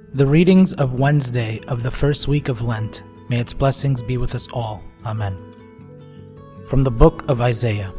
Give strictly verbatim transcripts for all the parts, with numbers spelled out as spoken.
The readings of Wednesday of the first week of Lent, may its blessings be with us all. Amen. From the book of Isaiah.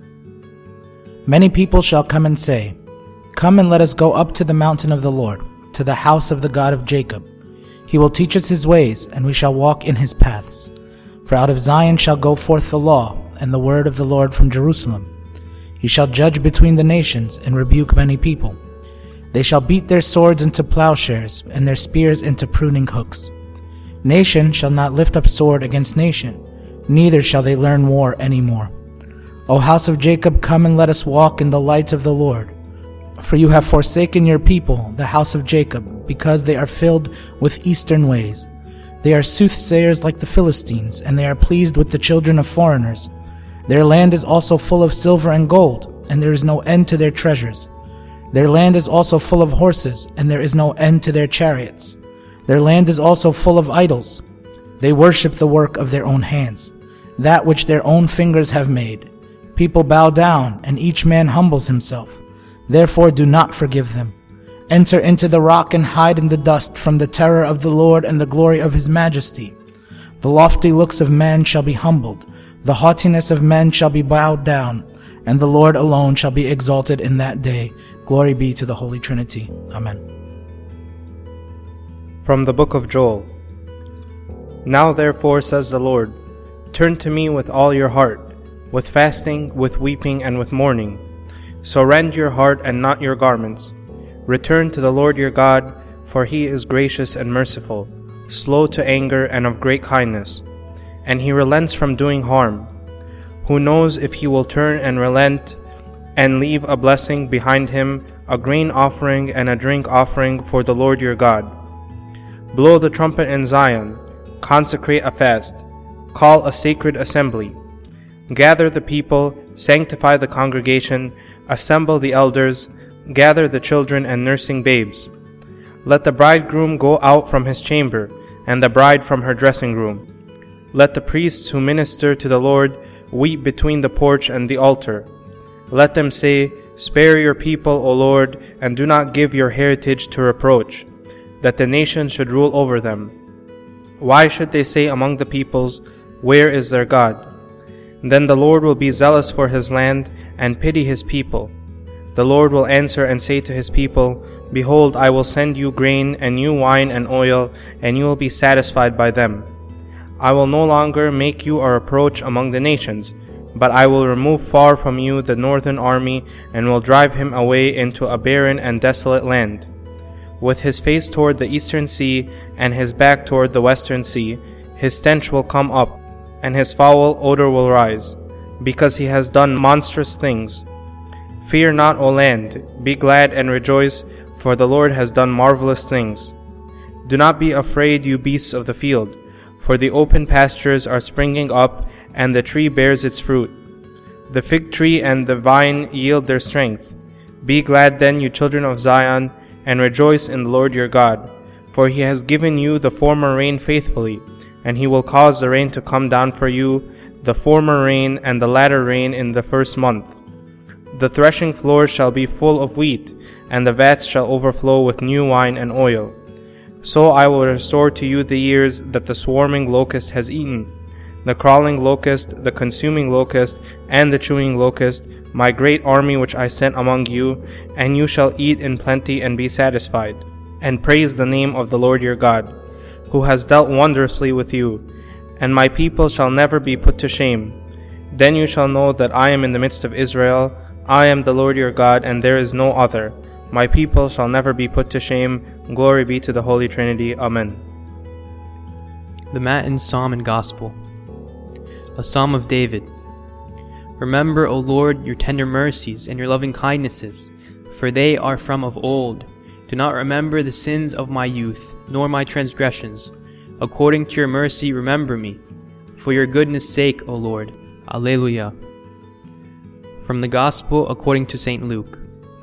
Many people shall come and say, "Come and let us go up to the mountain of the Lord, to the house of the God of Jacob. He will teach us his ways, and we shall walk in his paths. For out of Zion shall go forth the law, and the word of the Lord from Jerusalem. He shall judge between the nations, and rebuke many people. They shall beat their swords into plowshares, and their spears into pruning hooks. Nation shall not lift up sword against nation, neither shall they learn war any more. O house of Jacob, come and let us walk in the light of the Lord. For you have forsaken your people, the house of Jacob, because they are filled with eastern ways. They are soothsayers like the Philistines, and they are pleased with the children of foreigners. Their land is also full of silver and gold, and there is no end to their treasures. Their land is also full of horses, and there is no end to their chariots. Their land is also full of idols. They worship the work of their own hands, that which their own fingers have made. People bow down, and each man humbles himself. Therefore do not forgive them. Enter into the rock and hide in the dust from the terror of the Lord and the glory of his majesty. The lofty looks of men shall be humbled, the haughtiness of men shall be bowed down, and the Lord alone shall be exalted in that day. Glory be to the Holy Trinity. Amen. From the book of Joel. Now therefore, says the Lord, turn to me with all your heart, with fasting, with weeping, and with mourning. So rend your heart and not your garments. Return to the Lord your God, for he is gracious and merciful, slow to anger and of great kindness, and he relents from doing harm. Who knows if he will turn and relent and leave a blessing behind him, a grain offering and a drink offering for the Lord your God. Blow the trumpet in Zion, consecrate a fast, call a sacred assembly. Gather the people, sanctify the congregation, assemble the elders, gather the children and nursing babes. Let the bridegroom go out from his chamber, and the bride from her dressing room. Let the priests who minister to the Lord weep between the porch and the altar. Let them say, spare your people, O Lord, and do not give your heritage to reproach, that the nations should rule over them. Why should they say among the peoples, where is their God? Then the Lord will be zealous for his land and pity his people. The Lord will answer and say to his people, behold, I will send you grain and new wine and oil, and you will be satisfied by them. I will no longer make you a reproach among the nations, but I will remove far from you the northern army, and will drive him away into a barren and desolate land. With his face toward the eastern sea, and his back toward the western sea, his stench will come up, and his foul odor will rise, because he has done monstrous things. Fear not, O land, be glad and rejoice, for the Lord has done marvelous things. Do not be afraid, you beasts of the field, for the open pastures are springing up, and the tree bears its fruit. The fig tree and the vine yield their strength. Be glad then, you children of Zion, and rejoice in the Lord your God, for he has given you the former rain faithfully, and he will cause the rain to come down for you, the former rain and the latter rain in the first month. The threshing floors shall be full of wheat, and the vats shall overflow with new wine and oil. So I will restore to you the years that the swarming locust has eaten, the crawling locust, the consuming locust, and the chewing locust, my great army which I sent among you, and you shall eat in plenty and be satisfied, and praise the name of the Lord your God, who has dealt wondrously with you, and my people shall never be put to shame. Then you shall know that I am in the midst of Israel, I am the Lord your God, and there is no other. My people shall never be put to shame. Glory be to the Holy Trinity. Amen. The Matin Psalm and Gospel. A Psalm of David. Remember, O Lord, your tender mercies and your loving kindnesses, for they are from of old. Do not remember the sins of my youth, nor my transgressions. According to your mercy remember me, for your goodness' sake, O Lord. Alleluia. From the Gospel according to Saint Luke.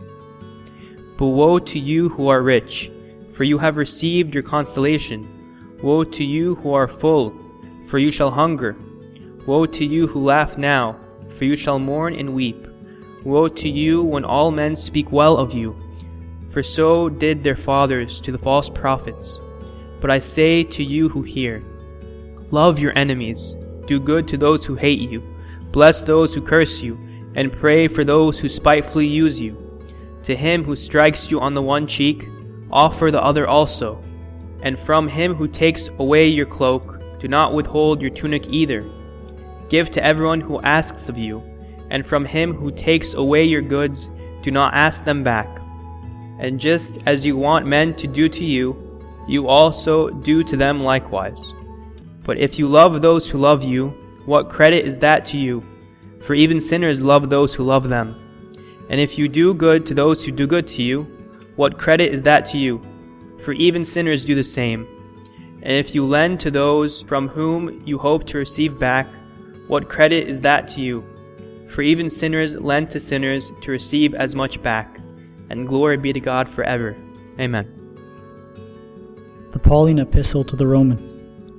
But woe to you who are rich, for you have received your consolation. Woe to you who are full, for you shall hunger. Woe to you who laugh now, for you shall mourn and weep. Woe to you when all men speak well of you, for so did their fathers to the false prophets. But I say to you who hear, love your enemies, do good to those who hate you, bless those who curse you, and pray for those who spitefully use you. To him who strikes you on the one cheek, offer the other also. And from him who takes away your cloak, do not withhold your tunic either. Give to everyone who asks of you, and from him who takes away your goods, do not ask them back. And just as you want men to do to you, you also do to them likewise. But if you love those who love you, what credit is that to you? For even sinners love those who love them. And if you do good to those who do good to you, what credit is that to you? For even sinners do the same. And if you lend to those from whom you hope to receive back, what credit is that to you? For even sinners lend to sinners to receive as much back. And glory be to God forever. Amen. The Pauline Epistle to the Romans.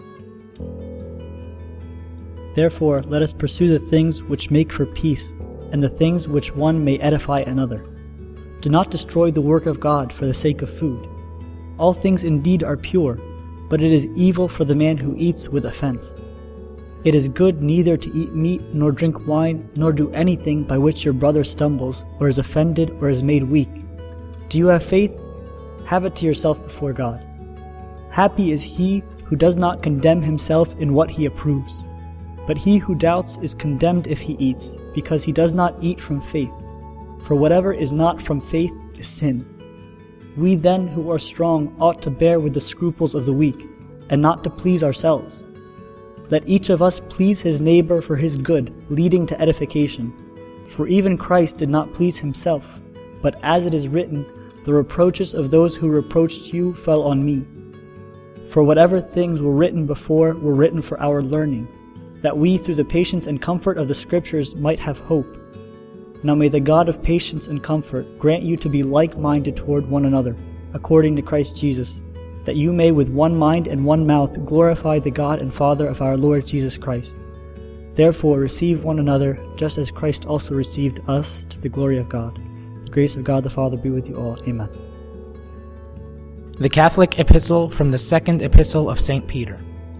Therefore, let us pursue the things which make for peace, and the things which one may edify another. Do not destroy the work of God for the sake of food. All things indeed are pure, but it is evil for the man who eats with offense. It is good neither to eat meat, nor drink wine, nor do anything by which your brother stumbles, or is offended, or is made weak. Do you have faith? Have it to yourself before God. Happy is he who does not condemn himself in what he approves. But he who doubts is condemned if he eats, because he does not eat from faith. For whatever is not from faith is sin. We then who are strong ought to bear with the scruples of the weak, and not to please ourselves. Let each of us please his neighbor for his good, leading to edification. For even Christ did not please himself, but as it is written, the reproaches of those who reproached you fell on me. For whatever things were written before were written for our learning, that we through the patience and comfort of the Scriptures might have hope. Now may the God of patience and comfort grant you to be like-minded toward one another, according to Christ Jesus, that you may with one mind and one mouth glorify the God and Father of our Lord Jesus Christ. Therefore receive one another, just as Christ also received us to the glory of God. The grace of God the Father be with you all. Amen. The Catholic Epistle from the Second Epistle of Saint Peter.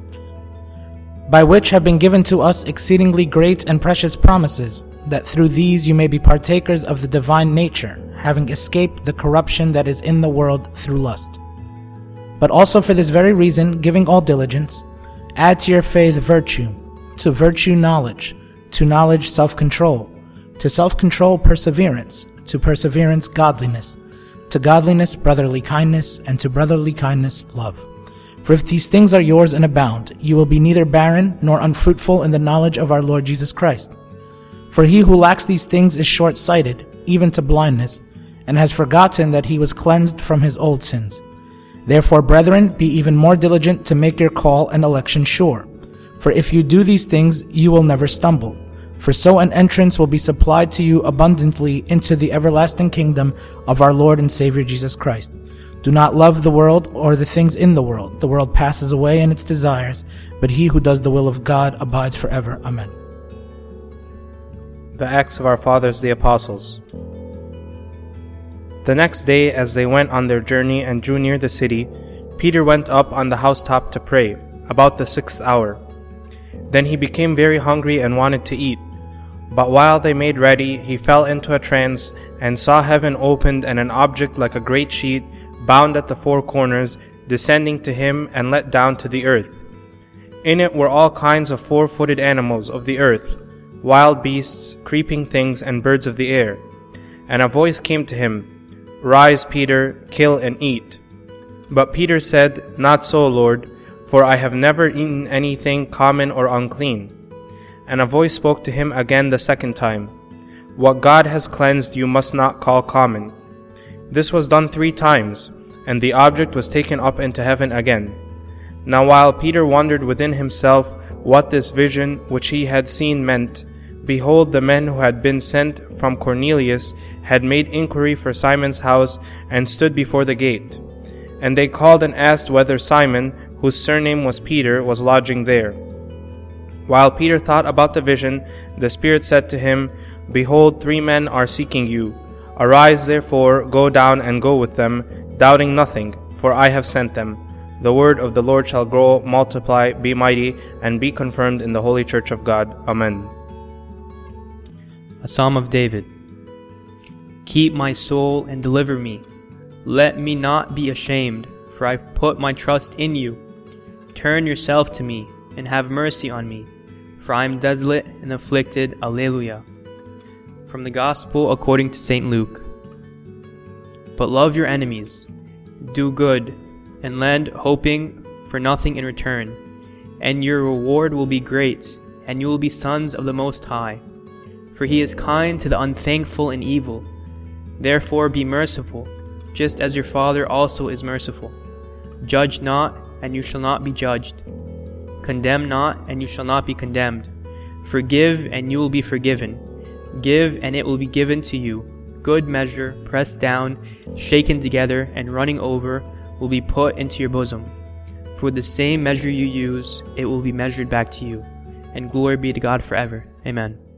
By which have been given to us exceedingly great and precious promises, that through these you may be partakers of the divine nature, having escaped the corruption that is in the world through lust. But also for this very reason, giving all diligence, add to your faith virtue, to virtue knowledge, to knowledge self-control, to self-control perseverance, to perseverance godliness, to godliness brotherly kindness, and to brotherly kindness love. For if these things are yours and abound, you will be neither barren nor unfruitful in the knowledge of our Lord Jesus Christ. For he who lacks these things is short-sighted, even to blindness, and has forgotten that he was cleansed from his old sins. Therefore, brethren, be even more diligent to make your call and election sure. For if you do these things, you will never stumble. For so an entrance will be supplied to you abundantly into the everlasting kingdom of our Lord and Savior Jesus Christ. Do not love the world or the things in the world. The world passes away in its desires, but he who does the will of God abides forever. Amen. The Acts of our Fathers the Apostles. The next day, as they went on their journey and drew near the city, Peter went up on the housetop to pray, about the sixth hour. Then he became very hungry and wanted to eat. But while they made ready, he fell into a trance, and saw heaven opened, and an object like a great sheet, bound at the four corners, descending to him and let down to the earth. In it were all kinds of four-footed animals of the earth, wild beasts, creeping things, and birds of the air. And a voice came to him, Rise, Peter, kill and eat. But Peter said, Not so, Lord, for I have never eaten anything common or unclean. And a voice spoke to him again the second time, What God has cleansed you must not call common. This was done three times, and the object was taken up into heaven again. Now while Peter wondered within himself what this vision which he had seen meant, behold, the men who had been sent from Cornelius had made inquiry for Simon's house, and stood before the gate. And they called and asked whether Simon, whose surname was Peter, was lodging there. While Peter thought about the vision, the Spirit said to him, Behold, three men are seeking you. Arise, therefore, go down and go with them, doubting nothing, for I have sent them. The word of the Lord shall grow, multiply, be mighty, and be confirmed in the holy church of God. Amen. A Psalm of David. Keep my soul and deliver me. Let me not be ashamed, for I have put my trust in you. Turn yourself to me, and have mercy on me, for I am desolate and afflicted. Alleluia. From the Gospel according to Saint Luke. But love your enemies, do good, and lend, hoping for nothing in return, and your reward will be great, and you will be sons of the Most High. For he is kind to the unthankful and evil. Therefore be merciful, just as your Father also is merciful. Judge not, and you shall not be judged. Condemn not, and you shall not be condemned. Forgive, and you will be forgiven. Give, and it will be given to you. Good measure, pressed down, shaken together, and running over, will be put into your bosom. For the same measure you use, it will be measured back to you. And glory be to God forever. Amen.